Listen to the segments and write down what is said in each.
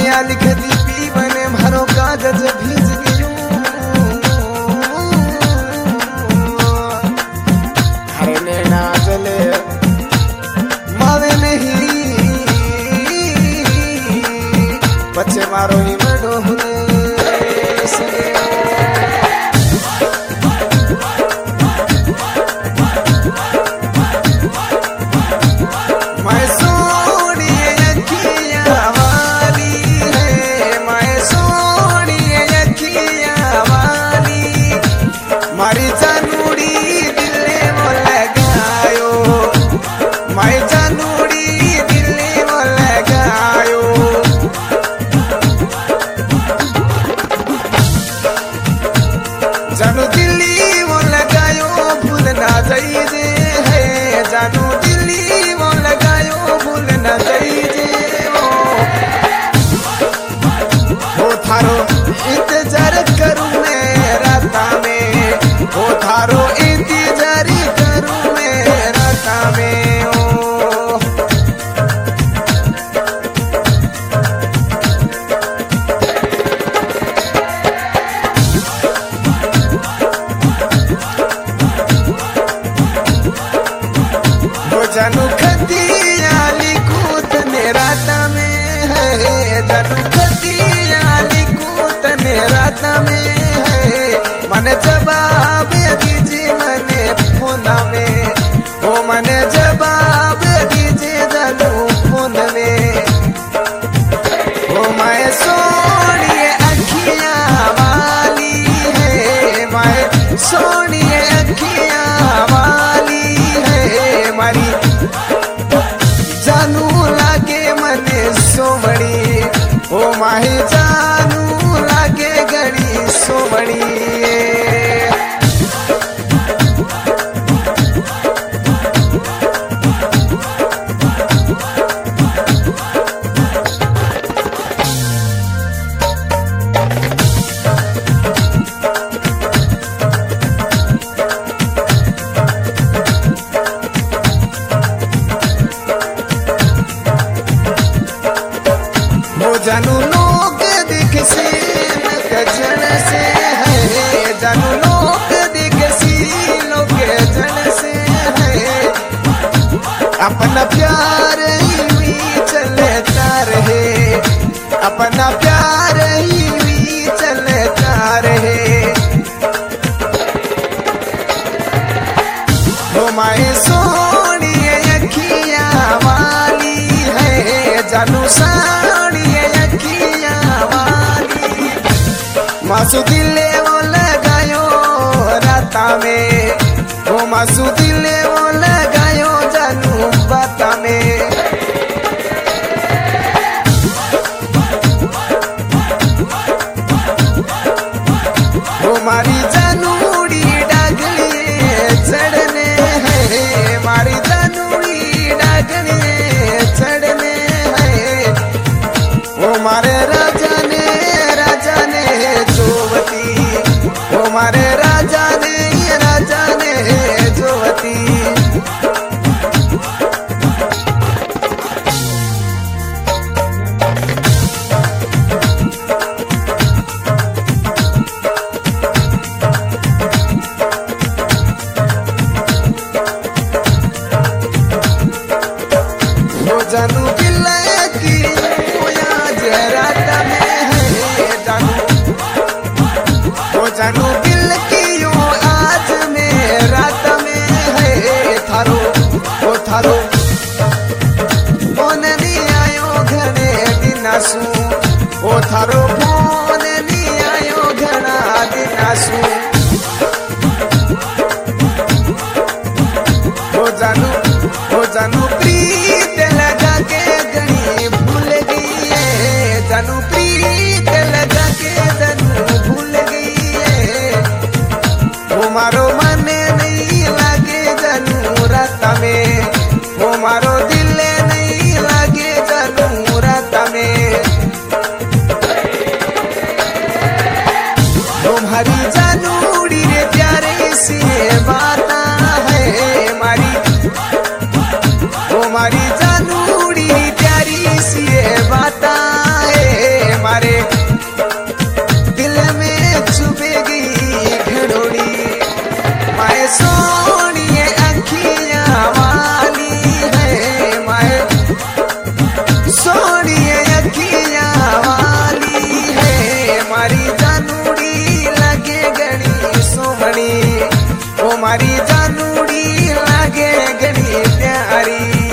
माया लिख दी पीवन भरो कागज भीज गयो हरने ना चले मावे नहीं बच्चे मारो ही मडो हुने जानू दिल्ली वो लगायो भूल ना जाइए है जानू दिल्ली वो लगायो भूल ना जाइए वो थारो इंतजार करूं मैं राता में वो थारो इंतजार करूं मैं राता में जानू खतियाली कूतने राता में है जानू खतियाली कूतने राता में है मन जवाब दीजिए मने फोन में ओ मन जवाब दीजिए जानू फोन में ओ मैं सोनिए अखियां वाली है मैं सोनिए अखियां वाली है मारी जानू लागे मने सोमणी ओ माही जानू लागे गणी सोमणी जानू लोग दिख से जन से है जानू लोग दिख सी लोग जन से है अपना प्यार ही चलता रहे अपना प्यार ही चलता रहे वो माए सोनी अखियां वाली है जानू मासू दिले वो लगायो राता में ओ मासू दिले वो लगायो जानू बाता में ओ मारी जानूड़ी डागली चढ़ने है मारी जानूड़ी डागली चढ़ने है ओ मारे राजा ने हमारे राजा ने जोवती वो जानू बिल्ला की आज रात में है जानू वो जानू दिल की यो आज में रात में है थारो वो थारो फोन नहीं आयो घने दिनासू वो थारो फोन नहीं आयो घना दिनासू वो जानू प्रीत लगा के गणी भूल गई है जानू प्रीत लगा के जानू भूल गई वो मारो मने नहीं लागे जानू राता में वो मारो दिल नहीं लागे जानू राता में तुम्हारी जानूड़ी रे प्यारे से बाता है मारी वो मारी जानूड़ी प्यारी सी बाता है मारी जानूड़ी लागे घड़ी प्यारी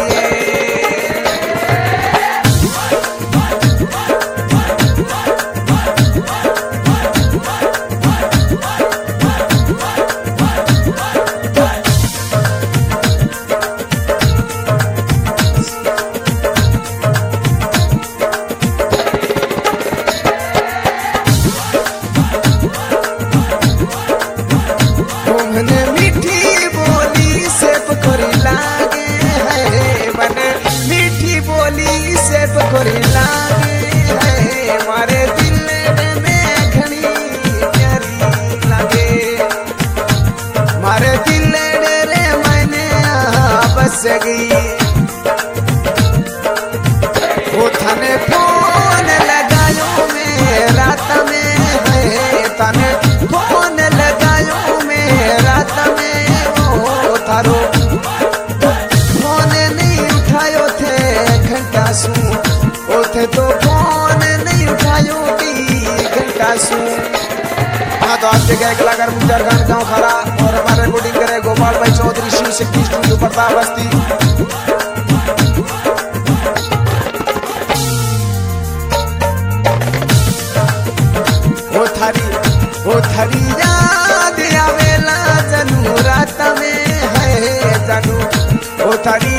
मन मीठी बोली से पकोरी लागे है मन मीठी बोली से पकोरी लागे है मारे दिल में घनी प्यारी लागे मारे दिल रे मैंने बस गई वो थाने फोन लगायो में रात में है थाने फोन लगायो रात में वो थारो फोन नहीं उठायो थे घंटा सू ओथे तो फोन नहीं उठायो घंटा सू। हाँ तो आज जगह कलाकार मुख्तार खान गाँव खरा और हमारे रिकॉर्डिंग करे गोपाल भाई चौधरी शिव शक्ति स्टूडियो प्रताप बस्ती। वो थारी याद आवेला जानू रात में है जानू वो थारी